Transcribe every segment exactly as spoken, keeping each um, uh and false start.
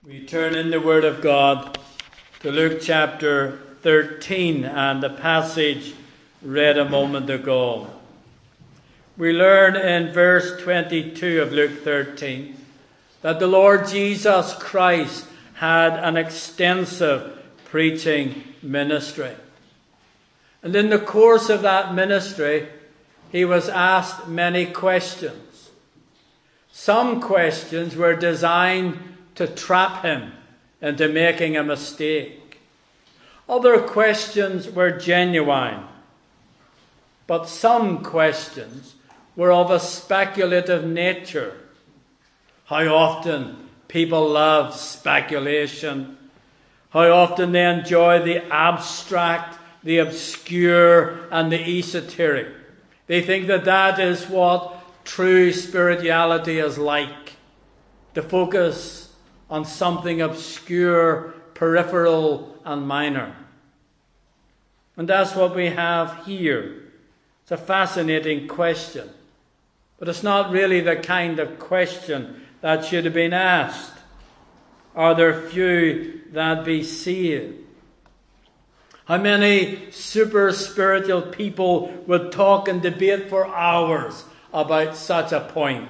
We turn in the Word of God to Luke chapter thirteen and the passage read a moment ago. We learn in verse twenty-two of Luke thirteen that the Lord Jesus Christ had an extensive preaching ministry. And in the course of that ministry, he was asked many questions. Some questions were designed to trap him into making a mistake. Other questions were genuine, but some questions were of a speculative nature. How often people love speculation, how often they enjoy the abstract, the obscure, and the esoteric. They think that that is what true spirituality is like, to focus on something obscure, peripheral, and minor. And that's what we have here. It's a fascinating question, but it's not really the kind of question that should have been asked. Are there few that be saved? How many super spiritual people would talk and debate for hours about such a point?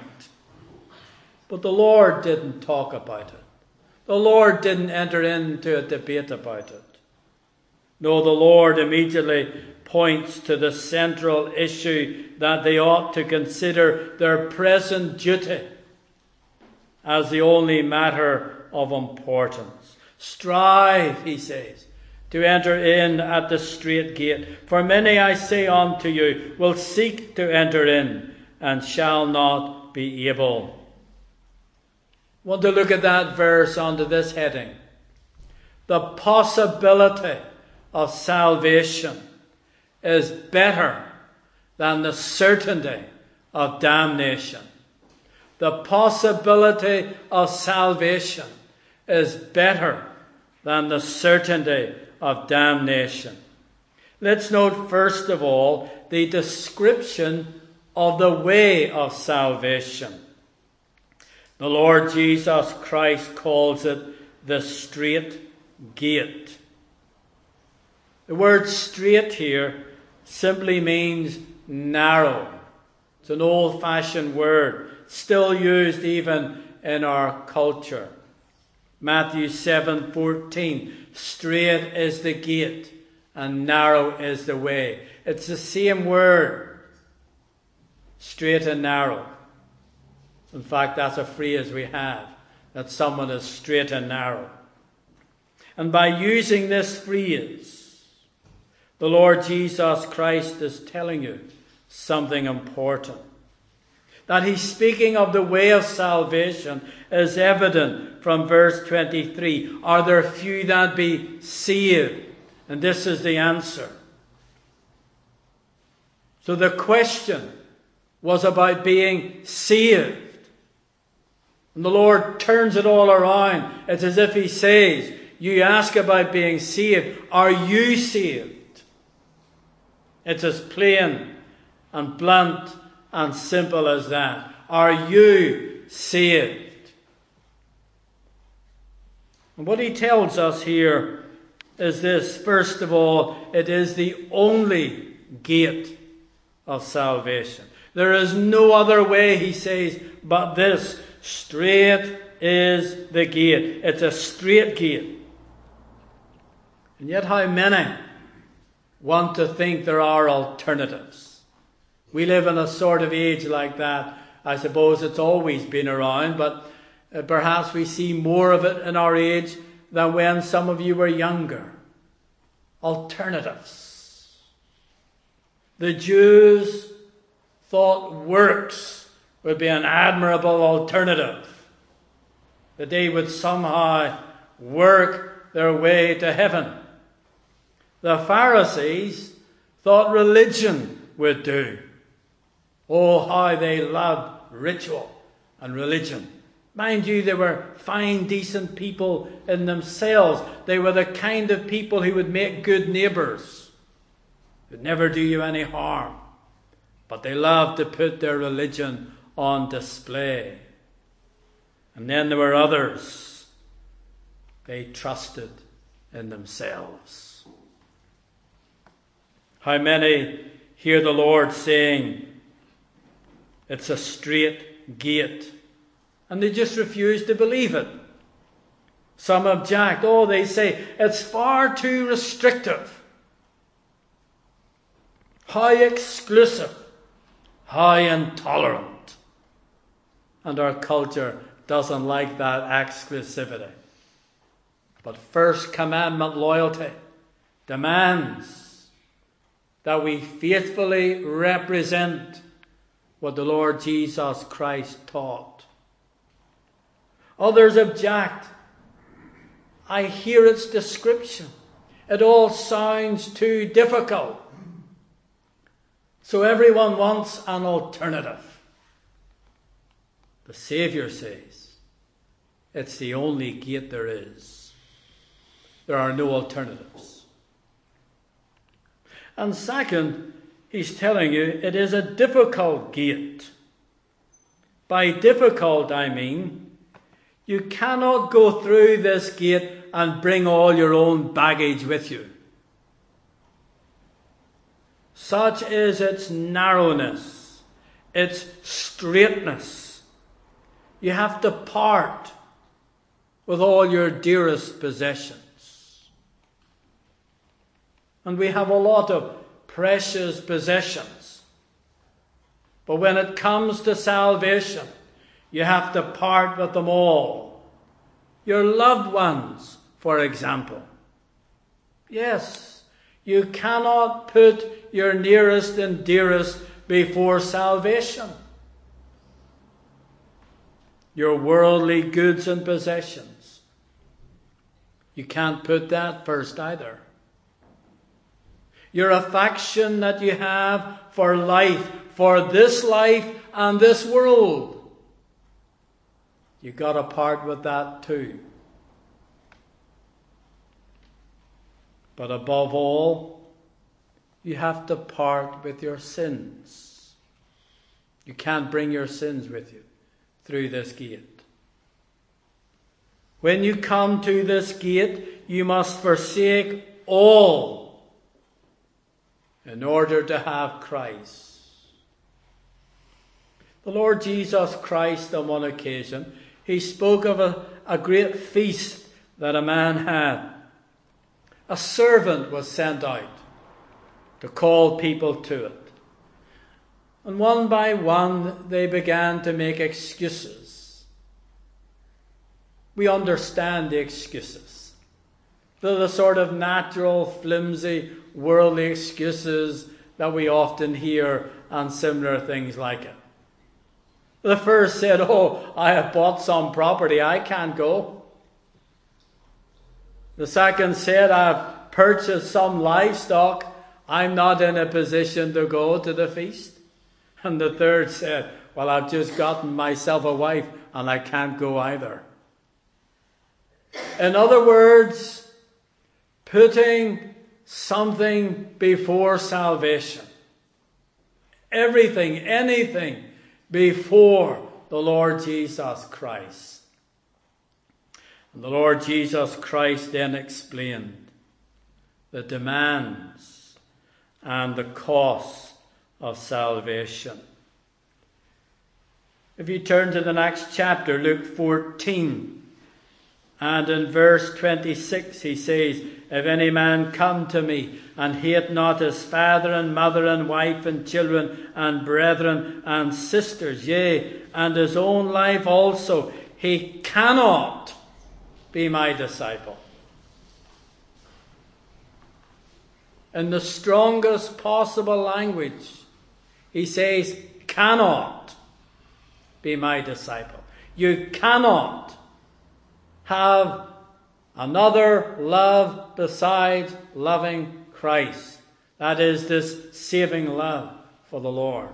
But the Lord didn't talk about it. The Lord didn't enter into a debate about it. No, the Lord immediately points to the central issue that they ought to consider their present duty as the only matter of importance. Strive, he says, to enter in at the strait gate. For many, I say unto you, will seek to enter in and shall not be able. I want to look at that verse under this heading. The possibility of salvation is better than the certainty of damnation. The possibility of salvation is better than the certainty of damnation. Let's note first of all the description of the way of salvation. The Lord Jesus Christ calls it the strait gate. The word strait here simply means narrow. It's an old-fashioned word, still used even in our culture. Matthew seven fourteen, straight is the gate and narrow is the way. It's the same word, straight and narrow. In fact, that's a phrase we have, that someone is straight and narrow. And by using this phrase, the Lord Jesus Christ is telling you something important. That he's speaking of the way of salvation is evident from verse twenty-three. Are there few that be saved? And this is the answer. So the question was about being saved. And the Lord turns it all around. It's as if he says, you ask about being saved. Are you saved? It's as plain and blunt and simple as that. Are you saved? And what he tells us here is this. First of all, it is the only gate of salvation. There is no other way, he says, but this. Straight is the gate. It's a straight gate. And yet how many want to think there are alternatives? We live in a sort of age like that. I suppose it's always been around, but uh, perhaps we see more of it in our age than when some of you were younger. Alternatives. The Jews thought works would be an admirable alternative, that they would somehow work their way to heaven. The Pharisees thought religion would do. Oh, how they loved ritual and religion. Mind you, they were fine, decent people in themselves. They were the kind of people who would make good neighbours, would never do you any harm. But they loved to put their religion on display. And then there were others They trusted in themselves. How many hear the Lord saying, it's a straight gate, and they just refuse to believe it? Some object. Oh, they say, it's far too restrictive. How exclusive. How intolerant. And our culture doesn't like that exclusivity. But First Commandment loyalty demands that we faithfully represent what the Lord Jesus Christ taught. Others object. I hear its description. It all sounds too difficult. So everyone wants an alternative. The Saviour says, it's the only gate there is. There are no alternatives. And second, he's telling you it is a difficult gate. By difficult, I mean, you cannot go through this gate and bring all your own baggage with you. Such is its narrowness, its straightness. You have to part with all your dearest possessions. And we have a lot of precious possessions. But when it comes to salvation, you have to part with them all. Your loved ones, for example. Yes, you cannot put your nearest and dearest before salvation. Your worldly goods and possessions. You can't put that first either. Your affection that you have for life, for this life and this world. You've got to part with that too. But above all, you have to part with your sins. You can't bring your sins with you through this gate. When you come to this gate, you must forsake all in order to have Christ. The Lord Jesus Christ, on one occasion, he spoke of a, a great feast that a man had. A servant was sent out to call people to it. And one by one, they began to make excuses. We understand the excuses. They're the sort of natural, flimsy, worldly excuses that we often hear and similar things like it. The first said, oh, I have bought some property, I can't go. The second said, I've purchased some livestock, I'm not in a position to go to the feast. And the third said, well, I've just gotten myself a wife and I can't go either. In other words, putting something before salvation. Everything, anything before the Lord Jesus Christ. And the Lord Jesus Christ then explained the demands and the cost of salvation. If you turn to the next chapter, Luke fourteen, and in verse twenty-six he says, if any man come to me and hate not his father and mother and wife and children and brethren and sisters, yea, and his own life also, he cannot be my disciple. In the strongest possible language, he says, cannot be my disciple. You cannot have another love besides loving Christ. That is this saving love for the Lord.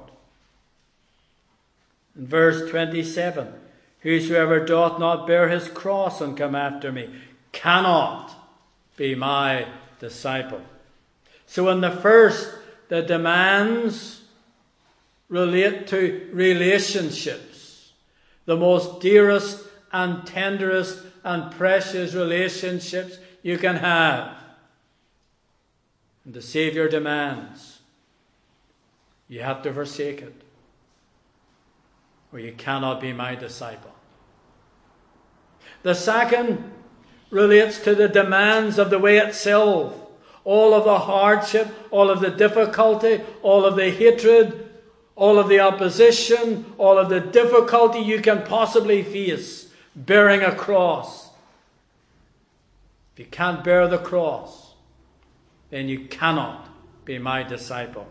In verse twenty-seven, whosoever doth not bear his cross and come after me cannot be my disciple. So in the first, the demands relate to relationships. The most dearest and tenderest and precious relationships you can have. And the Savior demands you have to forsake it, or you cannot be my disciple. The second relates to the demands of the way itself. All of the hardship, all of the difficulty, all of the hatred, all of the opposition, all of the difficulty you can possibly face bearing a cross. If you can't bear the cross, then you cannot be my disciple.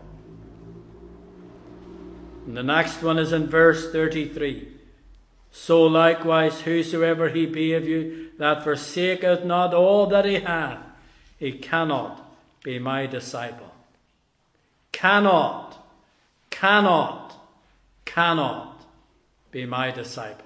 And the next one is in verse thirty-three. So likewise, whosoever he be of you that forsaketh not all that he hath, he cannot be my disciple. Cannot, cannot, cannot be my disciple.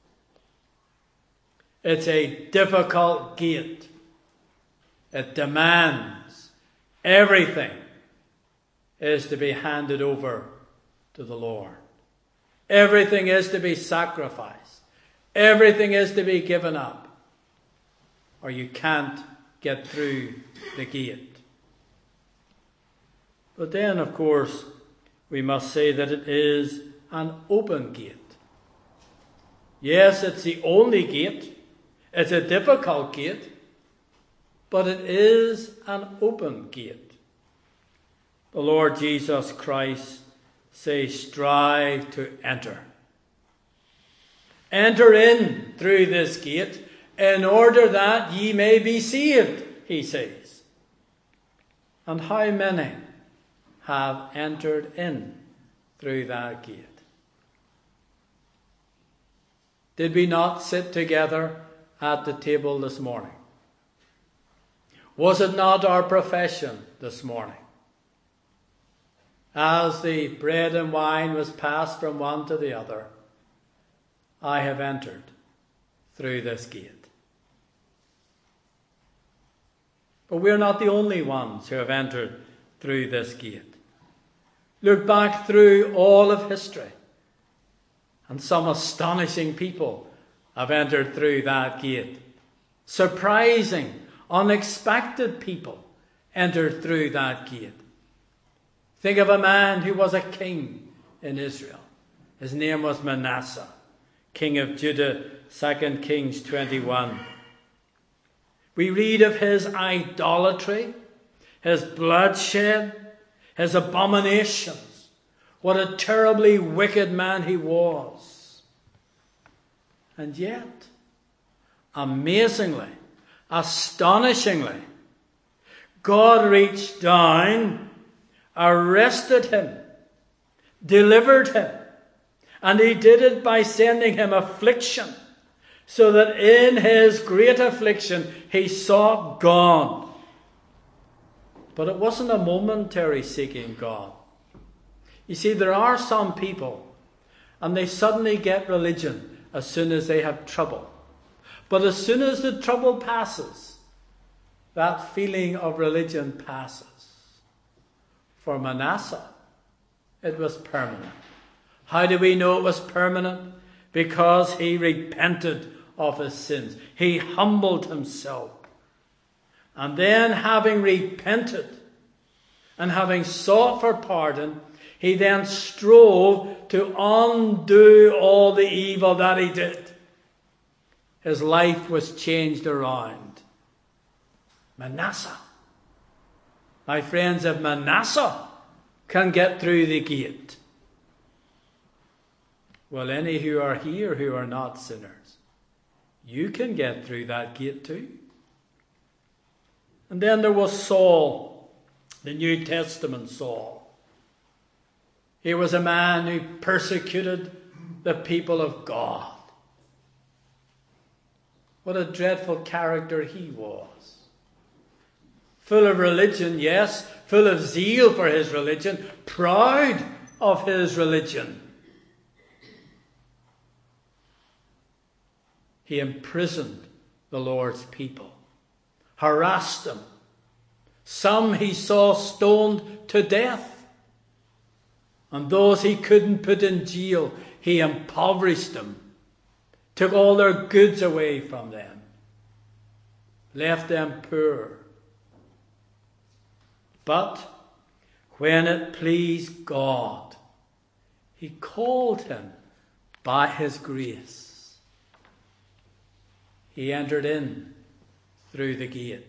It's a difficult gate. It demands everything is to be handed over to the Lord. Everything is to be sacrificed. Everything is to be given up, or you can't get through the gate. But then, of course, we must say that it is an open gate. Yes, it's the only gate. It's a difficult gate, but it is an open gate. The Lord Jesus Christ says, strive to enter. Enter in through this gate in order that ye may be saved, he says. And how many have entered in through that gate? Did we not sit together at the table this morning? Was it not our profession this morning? As the bread and wine was passed from one to the other, I have entered through this gate. But we're not the only ones who have entered through this gate. Look back through all of history, and some astonishing people have entered through that gate. Surprising, unexpected people entered through that gate. Think of a man who was a king in Israel. His name was Manasseh, king of Judah, Second Kings twenty-one. We read of his idolatry, his bloodshed, his abominations. What a terribly wicked man he was. And yet, amazingly, astonishingly, God reached down, arrested him, delivered him, and he did it by sending him affliction, so that in his great affliction he sought God. But it wasn't a momentary seeking God. You see, there are some people, and they suddenly get religion as soon as they have trouble. But as soon as the trouble passes, that feeling of religion passes. For Manasseh, it was permanent. How do we know it was permanent? Because he repented of his sins. He humbled himself. And then, having repented and having sought for pardon, he then strove to undo all the evil that he did. His life was changed around. Manasseh. My friends, if Manasseh can get through the gate, well, any who are here who are not sinners, you can get through that gate too. And then there was Saul, the New Testament Saul. He was a man who persecuted the people of God. What a dreadful character he was. Full of religion, yes, full of zeal for his religion, proud of his religion. He imprisoned the Lord's people, harassed them. Some he saw stoned to death. And those he couldn't put in jail, he impoverished them, took all their goods away from them. left them poor. But when it pleased God, he called him by his grace. He entered in through the gate.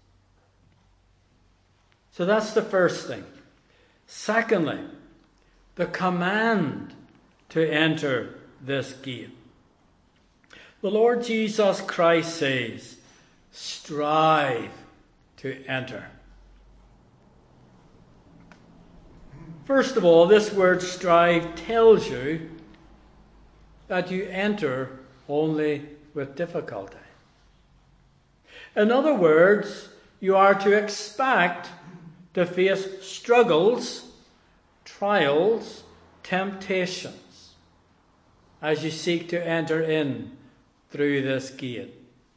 So that's the first thing. Secondly, the command to enter this gate. The Lord Jesus Christ says, strive to enter. First of all, this word strive tells you that you enter only with difficulty. In other words, you are to expect to face struggles, trials, temptations as you seek to enter in through this gate.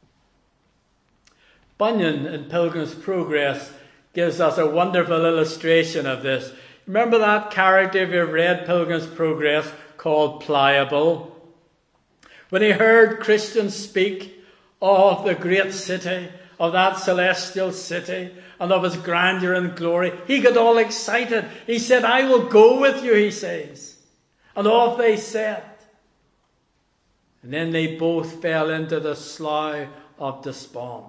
Bunyan in Pilgrim's Progress gives us a wonderful illustration of this. Remember that character, if you've read Pilgrim's Progress, called Pliable? When he heard Christians speak of the great city, of that celestial city, and of his grandeur and glory, he got all excited. He said, I will go with you, he says. And off they set. And then they both fell into the slough of despond.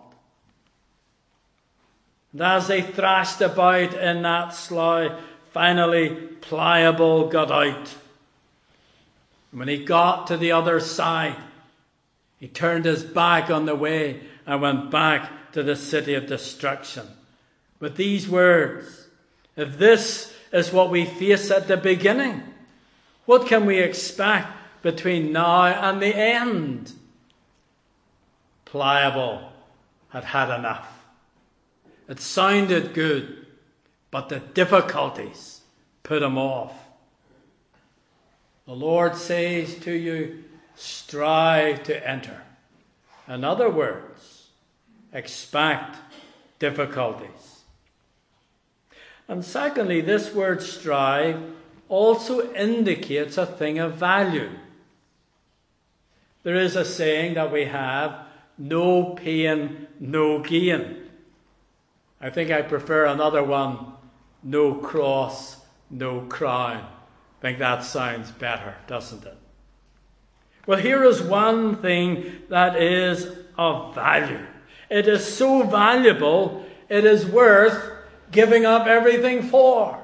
And as they thrashed about in that slough, finally Pliable got out. And when he got to the other side, he turned his back on the way and went back to the city of destruction. With these words, if this is what we face at the beginning, what can we expect between now and the end? Pliable had had enough. It sounded good, but the difficulties put him off. The Lord says to you, strive to enter. In other words, expect difficulties. And secondly, this word strive also indicates a thing of value. There is a saying that we have, no pain, no gain. I think I prefer another one, no cross, no crown. I think that sounds better, doesn't it? Well, here is one thing that is of value. It is so valuable, it is worth giving up everything for.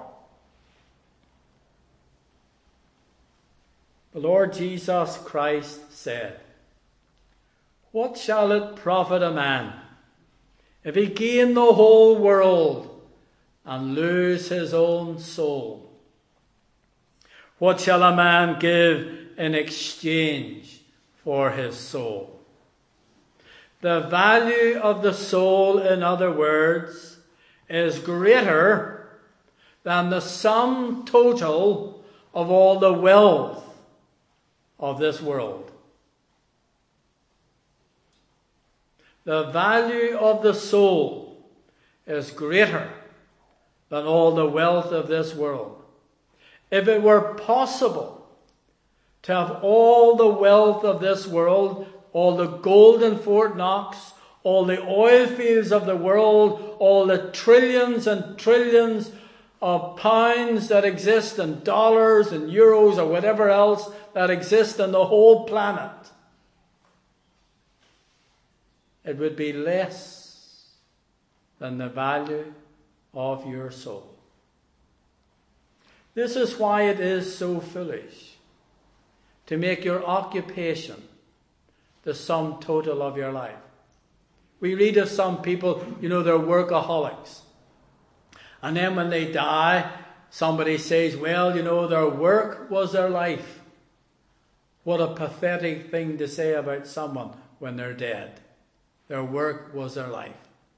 The Lord Jesus Christ said, what shall it profit a man if he gain the whole world and lose his own soul? What shall a man give in exchange for his soul? The value of the soul, in other words, is greater than the sum total of all the wealth of this world. The value of the soul is greater than all the wealth of this world. If it were possible to have all the wealth of this world, all the gold in Fort Knox, all the oil fields of the world, all the trillions and trillions of pounds that exist, and dollars and euros or whatever else that exist in the whole planet, it would be less than the value of your soul. This is why it is so foolish to make your occupation the sum total of your life. We read of some people, you know, they're workaholics. And then when they die, somebody says, well, you know, their work was their life. What a pathetic thing to say about someone when they're dead. Their work was their life.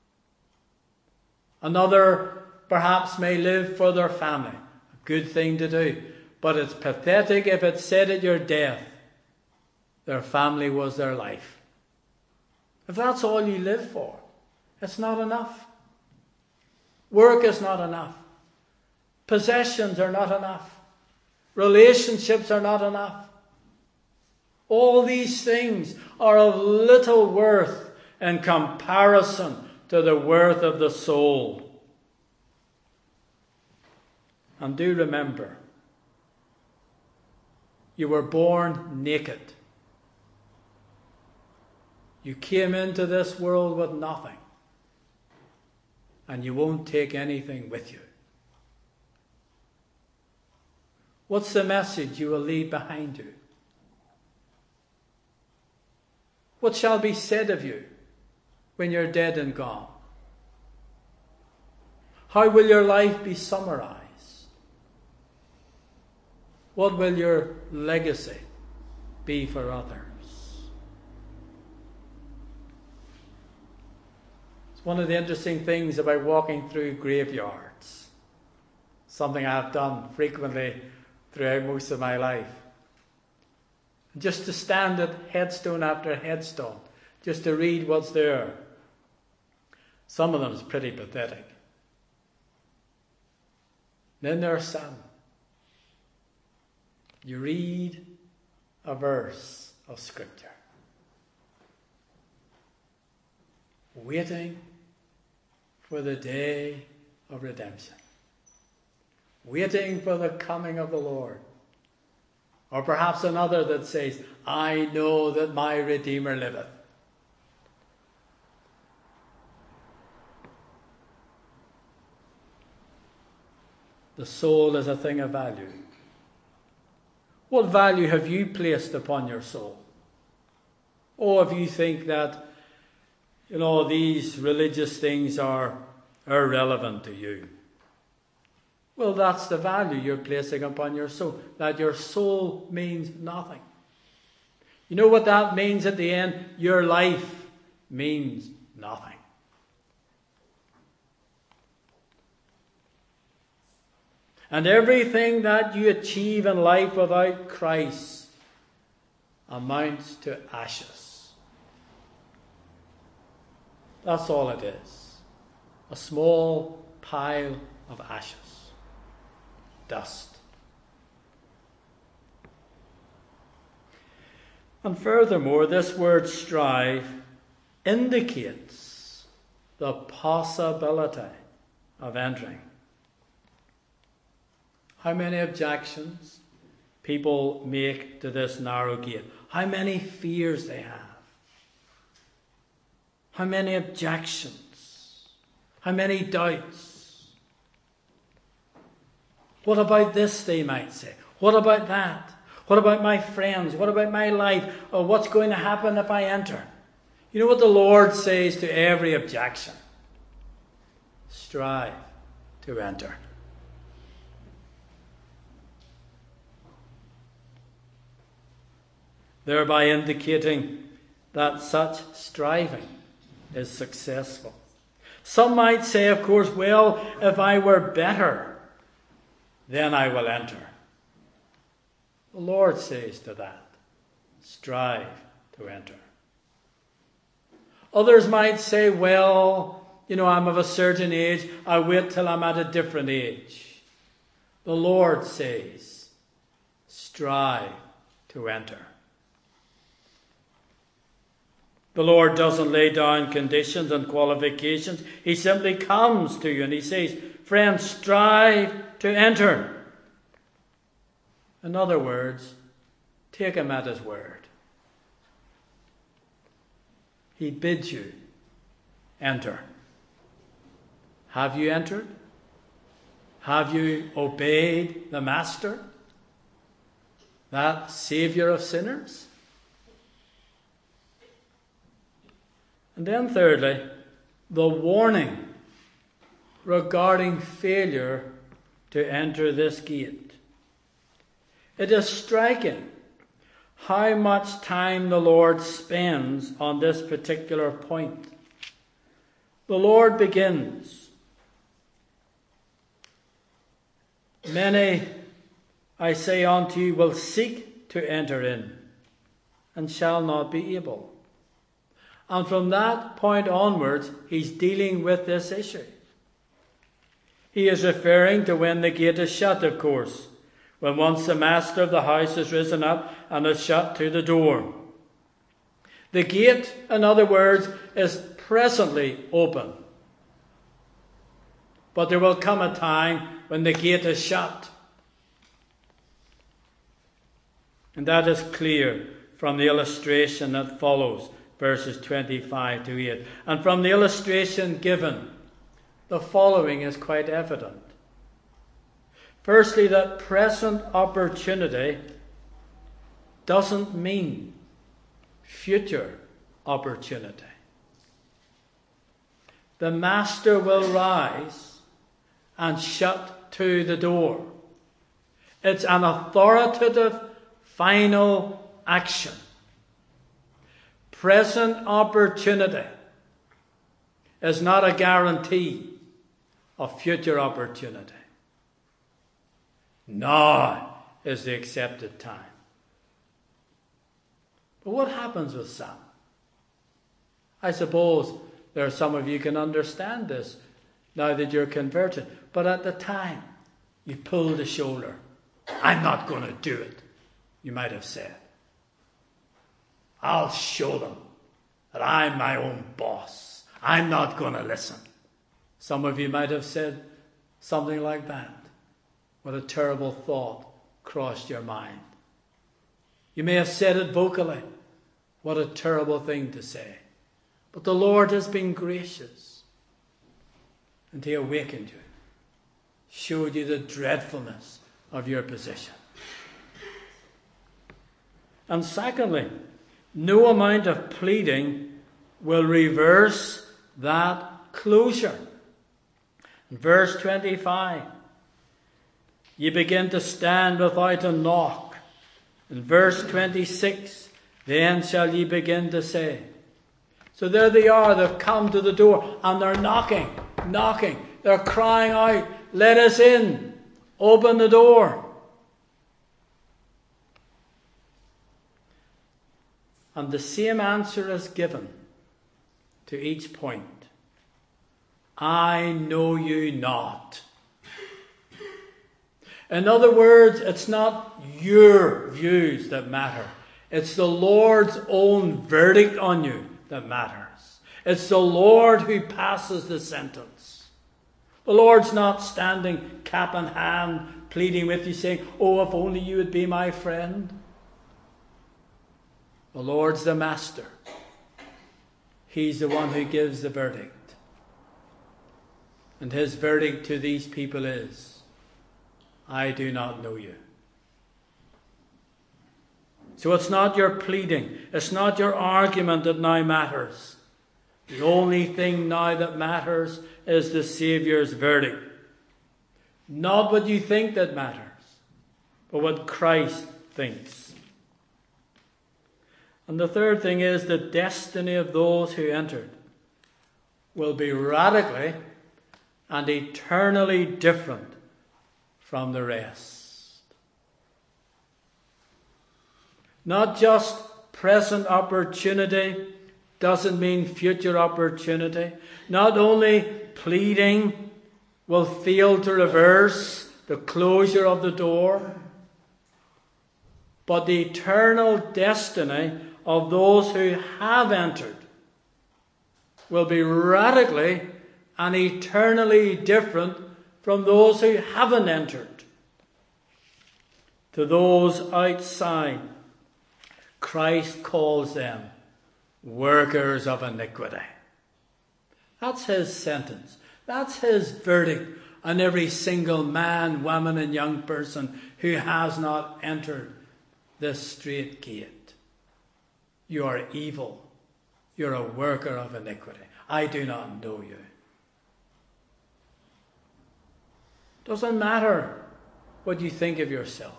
Another perhaps may live for their family. A good thing to do. But it's pathetic if it's said at your death, their family was their life. If that's all you live for, it's not enough. Work is not enough. Possessions are not enough. Relationships are not enough. All these things are of little worth in comparison to the worth of the soul. And do remember, you were born naked. You came into this world with nothing, and you won't take anything with you. What's the message you will leave behind you? What shall be said of you when you're dead and gone? How will your life be summarized? What will your legacy be for others? It's one of the interesting things about walking through graveyards, something I have done frequently throughout most of my life. Just to stand at headstone after headstone, just to read what's there. Some of them is pretty pathetic. Then there are some. You read a verse of Scripture, waiting for the day of redemption, waiting for the coming of the Lord. Or perhaps another that says, I know that my Redeemer liveth. The soul is a thing of value. What value have you placed upon your soul? Or if you think that, you know, these religious things are irrelevant to you, well, that's the value you're placing upon your soul, that your soul means nothing. You know what that means at the end? Your life means nothing. And everything that you achieve in life without Christ amounts to ashes. That's all it is. A small pile of ashes. Dust. And furthermore, this word strive indicates the possibility of entering. How many objections people make to this narrow gate. How many fears they have. How many objections. How many doubts. What about this, they might say. What about that? What about my friends? What about my life? Or what's going to happen if I enter? You know what the Lord says to every objection? Strive to enter. Thereby indicating that such striving is successful. Some might say, of course, well, if I were better, then I will enter. The Lord says to that, strive to enter. Others might say, well, you know, I'm of a certain age, I'll wait till I'm at a different age. The Lord says, strive to enter. The Lord doesn't lay down conditions and qualifications. He simply comes to you and he says, friend, strive to enter. In other words, take him at his word. He bids you enter. Have you entered? Have you obeyed the Master, that Saviour of sinners? And then thirdly, the warning regarding failure to enter this gate. It is striking how much time the Lord spends on this particular point. The Lord begins, many, I say unto you, will seek to enter in, and shall not be able. And from that point onwards, he's dealing with this issue. He is referring to when the gate is shut, of course. When once the master of the house has risen up and has shut to the door. The gate, in other words, is presently open. But there will come a time when the gate is shut. And that is clear from the illustration that follows, verses twenty-five to eight. And from the illustration given, the following is quite evident. Firstly, that present opportunity doesn't mean future opportunity. The master will rise and shut to the door. It's an authoritative, final action. Present opportunity is not a guarantee of future opportunity. Now is the accepted time. But what happens with Sam? I suppose there are some of you can understand this now that you're converted. But at the time, you pulled the shoulder. I'm not going to do it, you might have said. I'll show them that I'm my own boss. I'm not going to listen. Some of you might have said something like that. What a terrible thought crossed your mind. You may have said it vocally. What a terrible thing to say. But the Lord has been gracious. And He awakened you. Showed you the dreadfulness of your position. And secondly, no amount of pleading will reverse that closure. In verse twenty-five, you begin to stand without a knock. In verse twenty-six, then shall ye begin to say. So there they are, they've come to the door and they're knocking, knocking. They're crying out, let us in, open the door. And the same answer is given to each point. I know you not. In other words, it's not your views that matter. It's the Lord's own verdict on you that matters. It's the Lord who passes the sentence. The Lord's not standing cap in hand, pleading with you, saying, oh, if only you would be my friend. The Lord's the master. He's the one who gives the verdict. And His verdict to these people is, I do not know you. So it's not your pleading, it's not your argument that now matters. The only thing now that matters is the Saviour's verdict. Not what you think that matters, but what Christ thinks. And the third thing is the destiny of those who entered will be radically and eternally different from the rest. Not just present opportunity doesn't mean future opportunity. Not only pleading will fail to reverse the closure of the door, but the eternal destiny of those who have entered will be radically and eternally different from those who haven't entered. To those outside, Christ calls them workers of iniquity. That's His sentence. That's His verdict on every single man, woman, and young person who has not entered this strait gate. You are evil. You're a worker of iniquity. I do not know you. Doesn't matter what you think of yourself.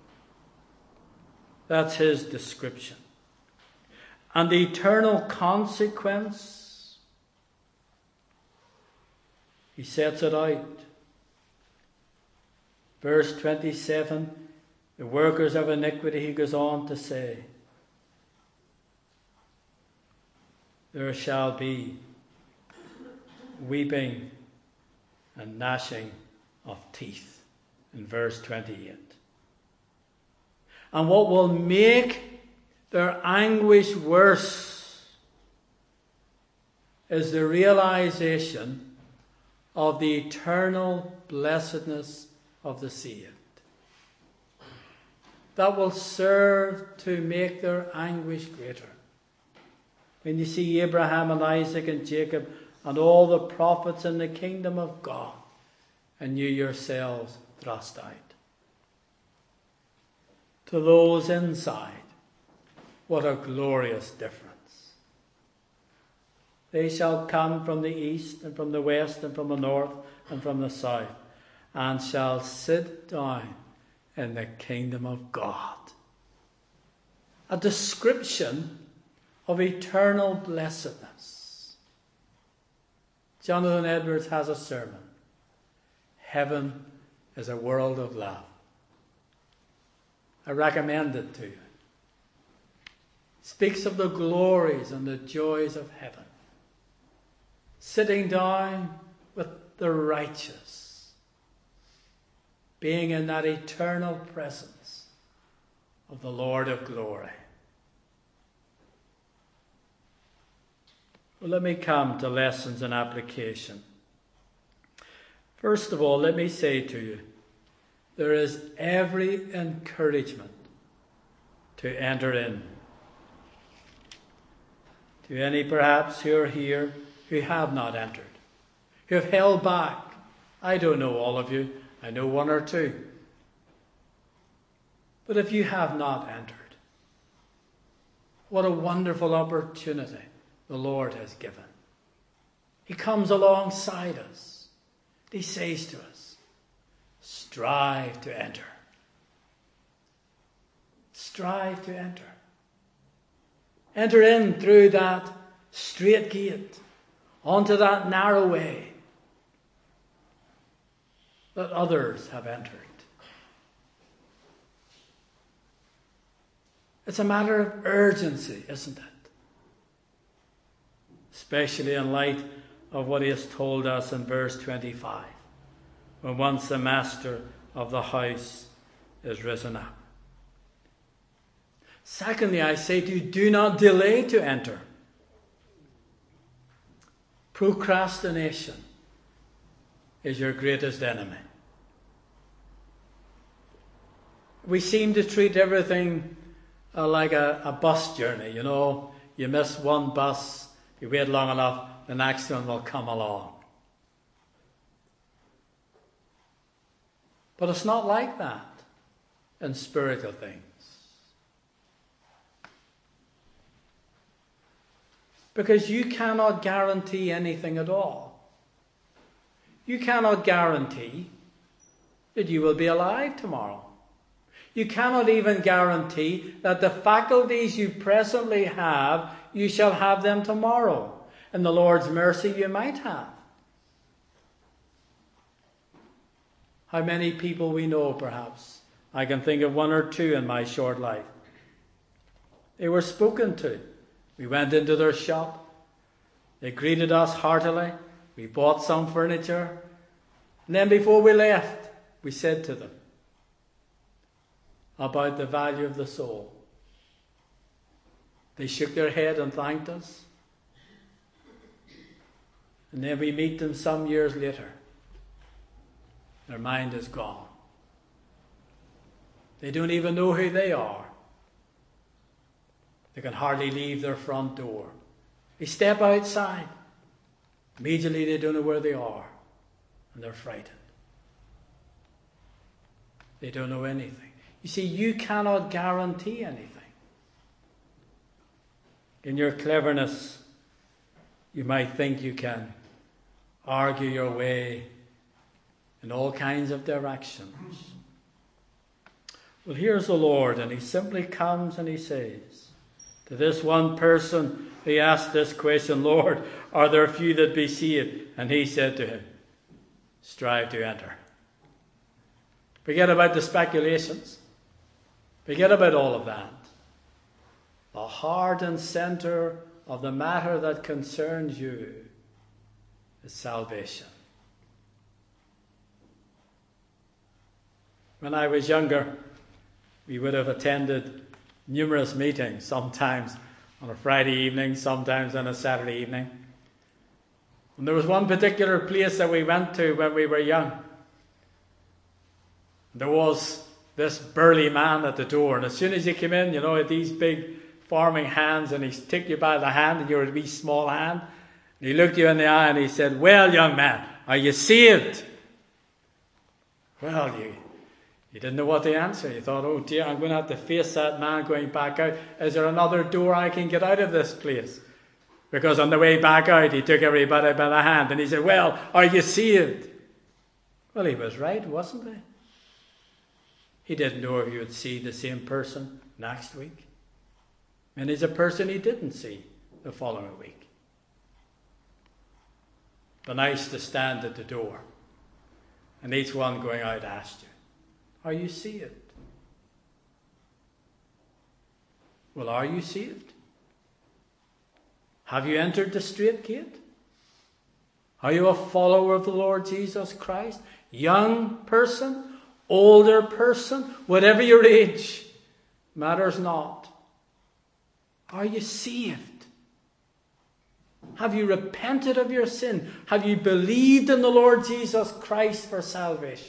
That's His description. And the eternal consequence, He sets it out. Verse twenty-seven, the workers of iniquity, He goes on to say, there shall be weeping and gnashing of teeth, in verse twenty-eight. And what will make their anguish worse is the realization of the eternal blessedness of the saved, that will serve to make their anguish greater. When you see Abraham and Isaac and Jacob and all the prophets in the kingdom of God, and you yourselves thrust out. To those inside, what a glorious difference. They shall come from the east and from the west and from the north and from the south, and shall sit down in the kingdom of God. A description of eternal blessedness. Jonathan Edwards has a sermon. Heaven is a world of love. I recommend it to you. Speaks of the glories and the joys of heaven. Sitting down with the righteous. Being in that eternal presence of the Lord of glory. Well, let me come to lessons and application. First of all, let me say to you, there is every encouragement to enter in. To any perhaps who are here who have not entered, who have held back. I don't know all of you. I know one or two. But if you have not entered, what a wonderful opportunity the Lord has given. He comes alongside us. He says to us, strive to enter. Strive to enter. Enter in through that straight gate, onto that narrow way that others have entered. It's a matter of urgency, isn't it? Especially in light of what he has told us in verse twenty-five, when once the master of the house is risen up. Secondly, I say to you, do not delay to enter. Procrastination is your greatest enemy. We seem to treat everything uh, like a, a bus journey, you know. You miss one bus, you wait long enough, the next one will come along. But it's not like that in spiritual things. Because you cannot guarantee anything at all. You cannot guarantee that you will be alive tomorrow. You cannot even guarantee that the faculties you presently have, you shall have them tomorrow. In the Lord's mercy, you might have. How many people we know, perhaps? I can think of one or two in my short life. They were spoken to. We went into their shop. They greeted us heartily. We bought some furniture. And then before we left, we said to them about the value of the soul. They shook their head and thanked us. And then we meet them some years later. Their mind is gone. They don't even know who they are. They can hardly leave their front door. They step outside. Immediately they don't know where they are. And they're frightened. They don't know anything. You see, you cannot guarantee anything. In your cleverness, you might think you can argue your way in all kinds of directions. Well, here's the Lord, and he simply comes and he says to this one person, he asked this question, Lord, are there few that be saved? And he said to him, strive to enter. Forget about the speculations. Forget about all of that. The heart and center of the matter that concerns you is salvation. When I was younger, we would have attended numerous meetings, sometimes on a Friday evening, sometimes on a Saturday evening. And there was one particular place that we went to when we were young. There was this burly man at the door, and as soon as you came in, you know, with these big farming hands, and he'd take you by the hand, and you were a wee small hand, and he looked you in the eye and he said, "Well, young man, are you saved?" Well, you, you didn't know what to answer. You thought, "Oh dear, I'm going to have to face that man going back out. Is there another door I can get out of this place?" Because on the way back out, he took everybody by the hand and he said, "Well, are you saved?" Well, he was right, wasn't he? He didn't know if he would see the same person next week. And he's a person he didn't see the following week. But nice to stand at the door and each one going out asked you, "Are you saved?" Well, are you saved? Have you entered the straight gate? Are you a follower of the Lord Jesus Christ? Young person, older person, whatever your age, matters not. Are you saved? Have you repented of your sin? Have you believed in the Lord Jesus Christ for salvation?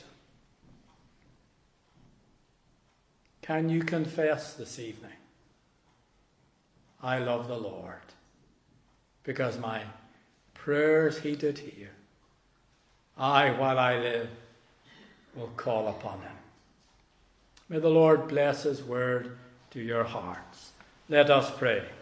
Can you confess this evening, "I love the Lord, because my prayers he did hear. I, while I live, will call upon him." May the Lord bless his word to your hearts. Let us pray.